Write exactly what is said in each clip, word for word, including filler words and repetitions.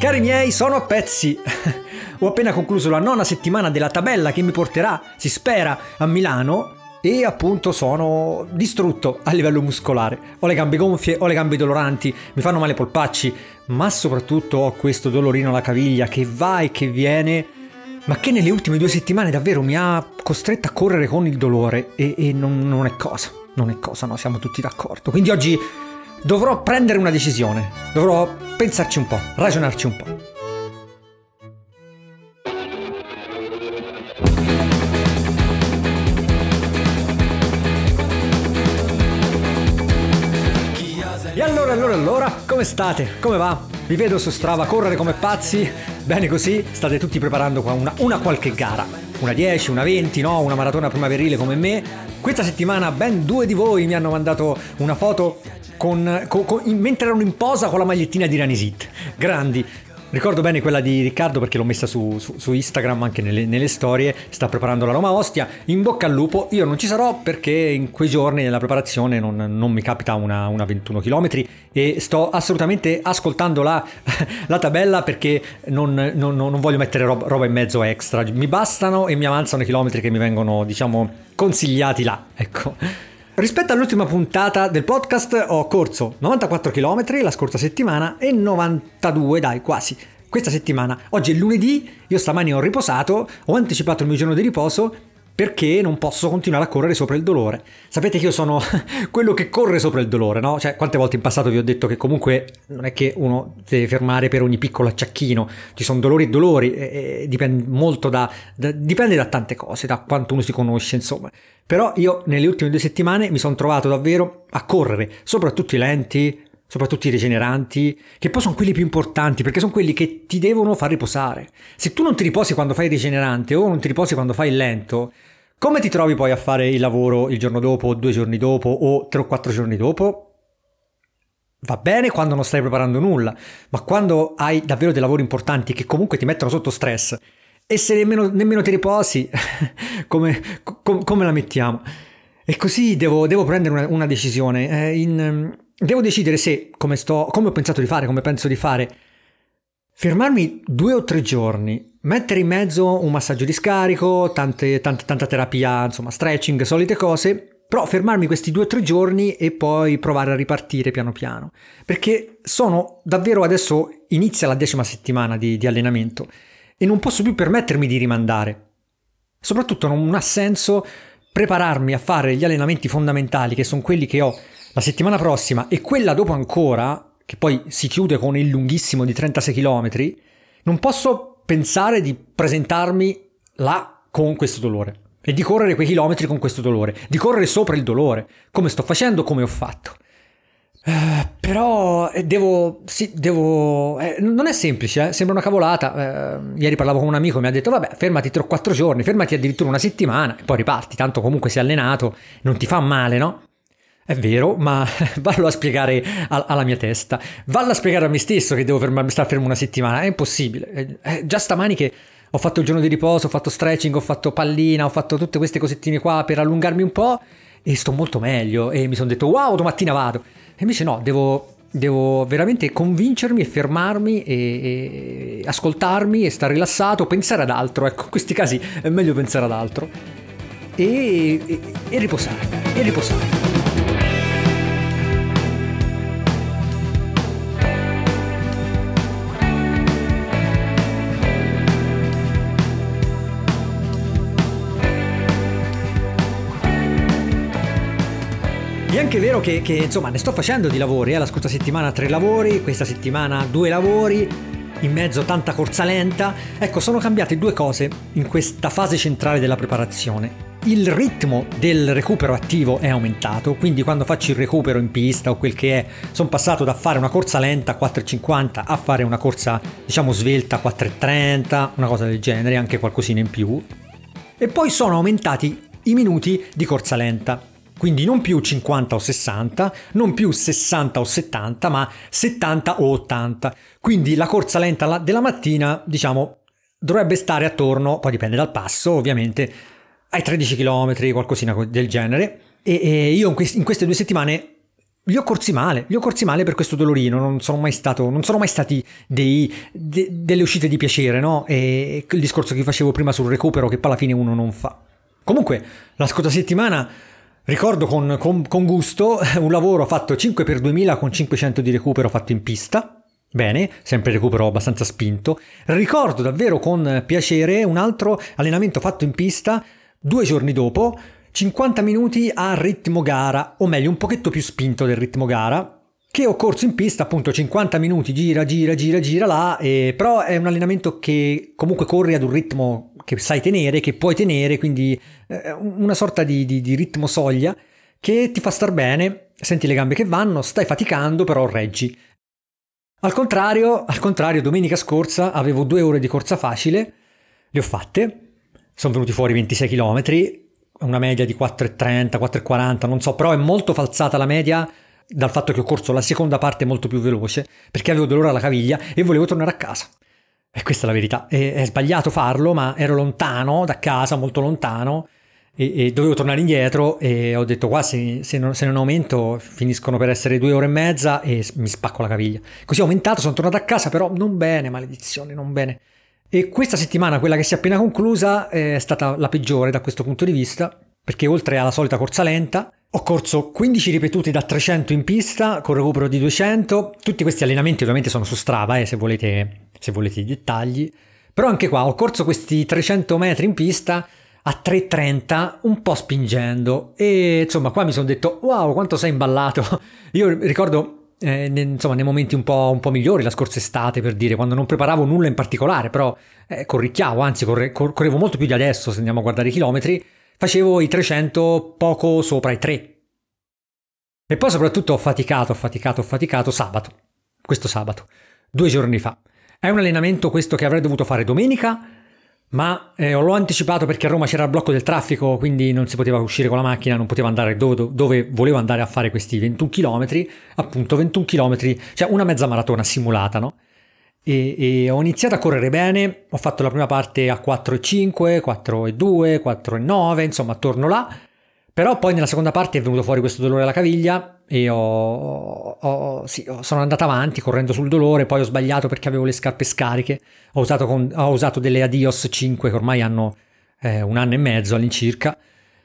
Cari miei, sono a pezzi. Ho appena concluso la nona settimana della tabella che mi porterà, si spera, a Milano e appunto sono distrutto a livello muscolare. Ho le gambe gonfie, ho le gambe doloranti, mi fanno male i polpacci, ma soprattutto ho questo dolorino alla caviglia che va e che viene, ma che nelle ultime due settimane davvero mi ha costretto a correre con il dolore e, e non, non è cosa, non è cosa, no, siamo tutti d'accordo. Quindi oggi dovrò prendere una decisione, dovrò pensarci un po', ragionarci un po'. E allora, allora, allora, come state? Come va? Vi vedo su Strava correre come pazzi? Bene così? State tutti preparando qua una, una qualche gara. Una dieci, una venti, no? Una maratona primaverile come me. Questa settimana ben due di voi mi hanno mandato una foto con, con, con, mentre erano in posa con la magliettina di Ranisit. Grandi. Ricordo bene quella di Riccardo perché l'ho messa su, su, su Instagram anche nelle, nelle storie. Sta preparando la Roma Ostia. In bocca al lupo. Io non ci sarò perché in quei giorni nella preparazione non, non mi capita una, una ventuno chilometri e sto assolutamente ascoltando la, la tabella perché non, non, non voglio mettere roba, roba in mezzo extra. Mi bastano e mi avanzano i chilometri che mi vengono, diciamo, consigliati là. Ecco. Rispetto all'ultima puntata del podcast ho corso novantaquattro chilometri la scorsa settimana e novantadue, dai, quasi, questa settimana. Oggi è lunedì, io stamani ho riposato, ho anticipato il mio giorno di riposo perché non posso continuare a correre sopra il dolore. Sapete che io sono quello che corre sopra il dolore, no? Cioè, quante volte in passato vi ho detto che comunque non è che uno deve fermare per ogni piccolo acciacchino, ci sono dolori e dolori, e, e dipende molto da, da dipende da tante cose, da quanto uno si conosce, insomma. Però io nelle ultime due settimane mi sono trovato davvero a correre, soprattutto i lenti, soprattutto i rigeneranti, che poi sono quelli più importanti, perché sono quelli che ti devono far riposare. Se tu non ti riposi quando fai il rigenerante o non ti riposi quando fai il lento, come ti trovi poi a fare il lavoro il giorno dopo, o due giorni dopo, o tre o quattro giorni dopo? Va bene quando non stai preparando nulla, ma quando hai davvero dei lavori importanti che comunque ti mettono sotto stress, e se nemmeno, nemmeno ti riposi, come, com, come la mettiamo? E così devo, devo prendere una, una decisione. Eh, in, devo decidere se, come, sto, come ho pensato di fare, come penso di fare, fermarmi due o tre giorni, mettere in mezzo un massaggio di scarico, tante, tante, tanta terapia, insomma, stretching, solite cose, però fermarmi questi due o tre giorni e poi provare a ripartire piano piano. Perché sono davvero adesso, inizia la decima settimana di, di allenamento, e non posso più permettermi di rimandare. Soprattutto non ha senso prepararmi a fare gli allenamenti fondamentali, che sono quelli che ho la settimana prossima e quella dopo ancora, che poi si chiude con il lunghissimo di trentasei chilometri. Non posso pensare di presentarmi là con questo dolore e di correre quei chilometri con questo dolore, di correre sopra il dolore, come sto facendo, come ho fatto. Uh, però eh, devo, sì, devo, eh, non è semplice, eh? Sembra una cavolata. Uh, ieri parlavo con un amico e mi ha detto: vabbè, fermati tre o quattro giorni, fermati addirittura una settimana e poi riparti, tanto comunque sei allenato, non ti fa male, no? È vero, ma vallo a spiegare a, alla mia testa, vallo a spiegare a me stesso che devo fermarmi, star fermo una settimana, è impossibile. Eh, eh, già stamani che ho fatto il giorno di riposo, ho fatto stretching, ho fatto pallina, ho fatto tutte queste cosettine qua per allungarmi un po' e sto molto meglio e mi sono detto: wow, domattina vado. E invece no, devo, devo veramente convincermi e fermarmi e, e ascoltarmi e stare rilassato, pensare ad altro. Ecco, in questi casi è meglio pensare ad altro e, e, e riposare, e riposare. È anche vero che, che insomma ne sto facendo di lavori, eh? La scorsa settimana tre lavori, questa settimana due lavori, in mezzo tanta corsa lenta. Ecco, sono cambiate due cose in questa fase centrale della preparazione. Il ritmo del recupero attivo è aumentato, quindi quando faccio il recupero in pista o quel che è, sono passato da fare una corsa lenta a quattro e cinquanta a fare una corsa, diciamo, svelta a quattro e trenta, una cosa del genere, anche qualcosina in più. E poi sono aumentati i minuti di corsa lenta. Quindi non più cinquanta o sessanta, non più sessanta o settanta, ma settanta o ottanta. Quindi la corsa lenta della mattina, diciamo, dovrebbe stare attorno, poi dipende dal passo ovviamente, ai tredici chilometri, qualcosina del genere. E, e io in, quest- in queste due settimane li ho corsi male, li ho corsi male per questo dolorino, non sono mai stato, non sono mai stati dei, de, delle uscite di piacere, no? E il discorso che facevo prima sul recupero che poi alla fine uno non fa. Comunque, la scorsa settimana ricordo con, con, con gusto un lavoro fatto cinque per duemila con cinquecento di recupero fatto in pista. Bene, sempre recupero abbastanza spinto. Ricordo davvero con piacere un altro allenamento fatto in pista due giorni dopo, cinquanta minuti a ritmo gara, o meglio un pochetto più spinto del ritmo gara, che ho corso in pista appunto cinquanta minuti, gira, gira, gira, gira là, e, però è un allenamento che comunque corri ad un ritmo che sai tenere, che puoi tenere, quindi eh, una sorta di, di, di ritmo soglia che ti fa star bene, senti le gambe che vanno, stai faticando, però reggi. Al contrario, al contrario, domenica scorsa avevo due ore di corsa facile, le ho fatte, sono venuti fuori ventisei chilometri, una media di quattro e trenta, quattro e quaranta, non so, però è molto falsata la media dal fatto che ho corso la seconda parte molto più veloce, perché avevo dolore alla caviglia e volevo tornare a casa. E questa è la verità, è, è sbagliato farlo, ma ero lontano da casa, molto lontano, e, e dovevo tornare indietro e ho detto qua se, se, non, se non aumento finiscono per essere due ore e mezza e mi spacco la caviglia. Così ho aumentato, sono tornato a casa, però non bene, maledizione, non bene. E questa settimana, quella che si è appena conclusa, è stata la peggiore da questo punto di vista, perché oltre alla solita corsa lenta, ho corso quindici ripetuti da trecento in pista, con recupero di duecento. Tutti questi allenamenti ovviamente sono su Strava, eh, se volete, se volete i dettagli. Però anche qua ho corso questi trecento metri in pista a tre e trenta, un po' spingendo. E insomma qua mi sono detto, wow, quanto sei imballato. Io ricordo, eh, ne, insomma, nei momenti un po', un po' migliori, la scorsa estate, per dire, quando non preparavo nulla in particolare, però eh, corricchiavo, anzi corre, cor- correvo molto più di adesso, se andiamo a guardare i chilometri, facevo i trecento poco sopra i tre. E poi soprattutto ho faticato, ho faticato, ho faticato sabato, questo sabato, due giorni fa. È un allenamento questo che avrei dovuto fare domenica, ma eh, l'ho anticipato perché a Roma c'era il blocco del traffico, quindi non si poteva uscire con la macchina, non potevo andare dove, dove volevo andare a fare questi ventuno chilometri, appunto ventuno chilometri, cioè una mezza maratona simulata, no? E, e ho iniziato a correre bene, ho fatto la prima parte a quattro e cinque, quattro e due, quattro e nove, insomma attorno là, però poi nella seconda parte è venuto fuori questo dolore alla caviglia e ho, ho, sì, sono andato avanti correndo sul dolore, poi ho sbagliato perché avevo le scarpe scariche, ho usato, con, ho usato delle Adios cinque che ormai hanno eh, un anno e mezzo all'incirca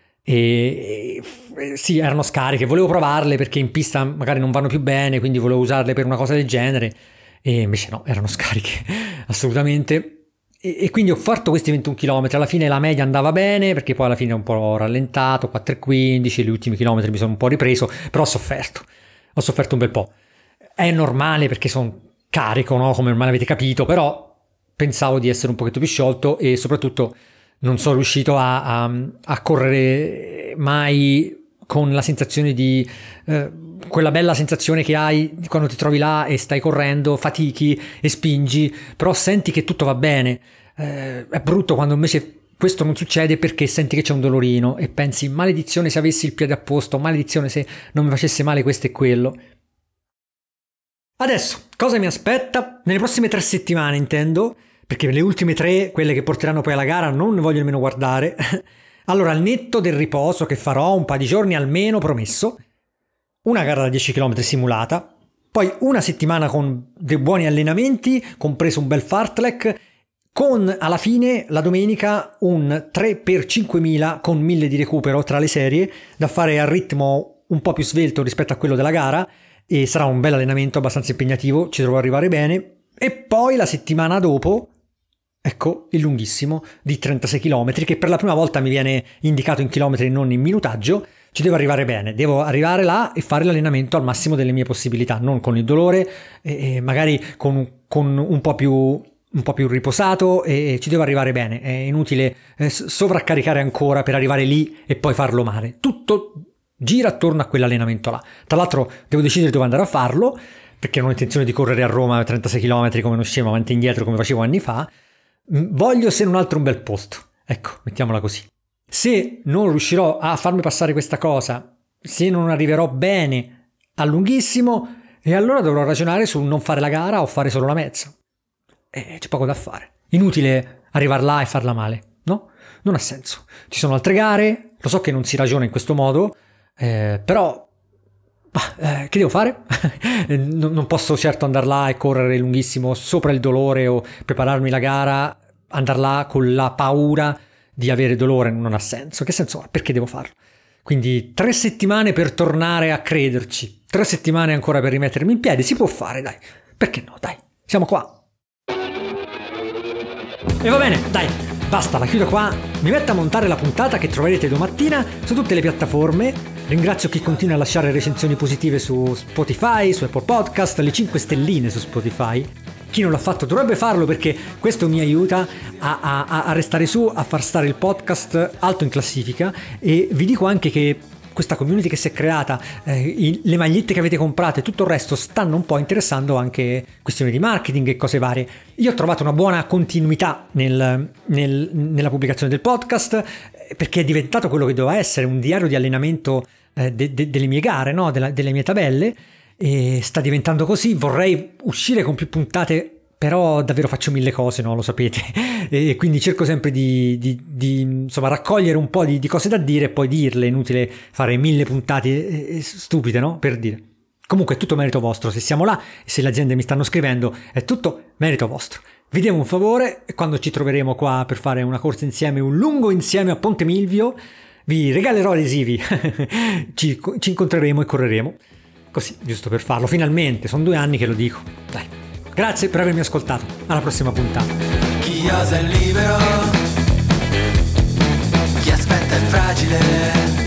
e, e sì, erano scariche, volevo provarle perché in pista magari non vanno più bene, quindi volevo usarle per una cosa del genere e invece no, erano scariche assolutamente. E quindi ho fatto questi ventuno chilometri, alla fine la media andava bene perché poi alla fine ho un po' rallentato, quattro e quindici, gli ultimi chilometri mi sono un po' ripreso, però ho sofferto, ho sofferto un bel po'. È normale perché sono carico, no? Come ormai avete capito, però pensavo di essere un pochetto più sciolto e soprattutto non sono riuscito a, a, a correre mai con la sensazione di... Eh, quella bella sensazione che hai quando ti trovi là e stai correndo, fatichi e spingi, però senti che tutto va bene. Eh, è brutto quando invece questo non succede perché senti che c'è un dolorino e pensi maledizione se avessi il piede a posto, maledizione se non mi facesse male questo e quello. Adesso, cosa mi aspetta? Nelle prossime tre settimane intendo, perché le ultime tre, quelle che porteranno poi alla gara, non ne voglio nemmeno guardare. Allora, al netto del riposo che farò un paio di giorni almeno promesso, una gara da dieci chilometri simulata, poi una settimana con dei buoni allenamenti, compreso un bel fartlek, con alla fine la domenica un tre per cinquemila con mille di recupero tra le serie, da fare a ritmo un po' più svelto rispetto a quello della gara, e sarà un bel allenamento abbastanza impegnativo, ci dovrò arrivare bene, e poi la settimana dopo, ecco, il lunghissimo di trentasei chilometri, che per la prima volta mi viene indicato in chilometri e non in minutaggio. Ci devo arrivare bene, devo arrivare là e fare l'allenamento al massimo delle mie possibilità, non con il dolore, e magari con, con un po' più un po' più riposato, e ci devo arrivare bene. È inutile eh, sovraccaricare ancora per arrivare lì e poi farlo male. Tutto gira attorno a quell'allenamento là. Tra l'altro devo decidere dove andare a farlo, perché non ho intenzione di correre a Roma trentasei chilometri come non scemo avanti e indietro come facevo anni fa. Voglio se non altro un bel posto, ecco, mettiamola così. Se non riuscirò a farmi passare questa cosa, se non arriverò bene al lunghissimo, e allora dovrò ragionare su non fare la gara o fare solo la mezza. E c'è poco da fare. Inutile arrivare là e farla male, no? Non ha senso. Ci sono altre gare, lo so che non si ragiona in questo modo, eh, però Ma, eh, che devo fare? non, non posso certo andare là e correre lunghissimo sopra il dolore o prepararmi la gara, andare là con la paura di avere dolore non ha senso. Che senso ha? Perché devo farlo? Quindi tre settimane per tornare a crederci, tre settimane ancora per rimettermi in piedi, si può fare, dai. Perché no, dai, siamo qua. E va bene, dai, basta, la chiudo qua. Mi metto a montare la puntata che troverete domattina su tutte le piattaforme. Ringrazio chi continua a lasciare recensioni positive su Spotify, su Apple Podcast, le cinque stelline su Spotify. Chi non l'ha fatto dovrebbe farlo, perché questo mi aiuta a, a, a restare su, a far stare il podcast alto in classifica. E vi dico anche che questa community che si è creata, eh, i, le magliette che avete comprato e tutto il resto stanno un po' interessando anche questioni di marketing e cose varie. Io ho trovato una buona continuità nel, nel, nella pubblicazione del podcast, perché è diventato quello che doveva essere, un diario di allenamento eh, de, de, delle mie gare, no? Della, delle mie tabelle. E sta diventando così. Vorrei uscire con più puntate, però davvero faccio mille cose, no? Lo sapete, e quindi cerco sempre di, di, di insomma raccogliere un po' di, di cose da dire e poi dirle. È inutile fare mille puntate stupide, no? Per dire. Comunque è tutto merito vostro. Se siamo là e se le aziende mi stanno scrivendo, è tutto merito vostro. Vi devo un favore: quando ci troveremo qua per fare una corsa insieme, un lungo insieme a Ponte Milvio, vi regalerò adesivi. ci, ci incontreremo e correremo. Così, giusto per farlo, finalmente, sono due anni che lo dico. Dai, grazie per avermi ascoltato, alla prossima puntata. Chi osa è libero, chi aspetta è fragile.